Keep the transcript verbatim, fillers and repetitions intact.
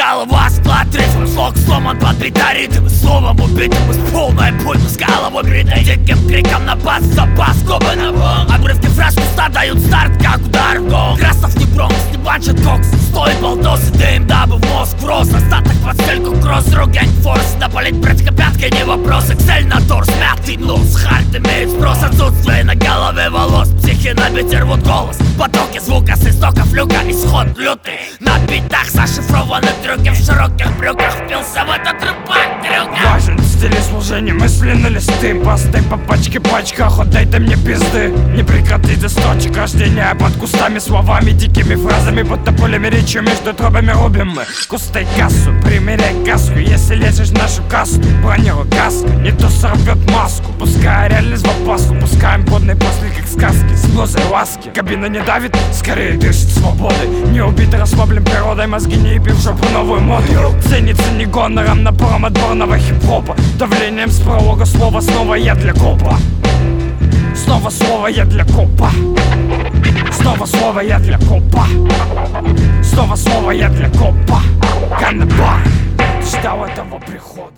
Искала вас склад ритм, слог сломан под битаритм, словом убитым из полной пуль с головой бритой. Диким криком на бас, запас, губы на вон. Обрывки фраз пуста дают старт, как удар в гол. Красов не бронкс, не банчат кокс, стоит балдос и дым, дабы в мозг врос. Остаток под стельку кросс, ругань форс. Напалить братика пяткой не вопрос. Эксель на торс, мятый нос, хард имеет спрос. Отсутствие на голове волос, психи на ветер вот голос. Потоки звука с истоков люка, исход лютый. На битах зашифрованы трюки, в широких брюках впился в этот рыбак трюка. Важен стиль служения, мысли на листы, посты по пачке пачках, отдай-то мне пизды. Не прекратить источек рождения под кустами, словами, дикими фразами, будто полями речи между трубами рубим мы. Кустай кассу, примеряй каску, если лезешь в нашу касту, бронируй каску, не то сорвет маску. Пускай реальность в опаску, пускаем подные после как сказки, с мнозой ласки. Кабина не давит, скорее дышит свободой. Не убит, расслаблен природой, мозги не ебим в жопу новую моду. Ценится не гонором, напором отборного хип-хопа, давлением с пролога слова. Снова я для копа, снова слово я для копа, снова слово я для копа, снова слово я для копа. Ганнабан, ждал этого прихода.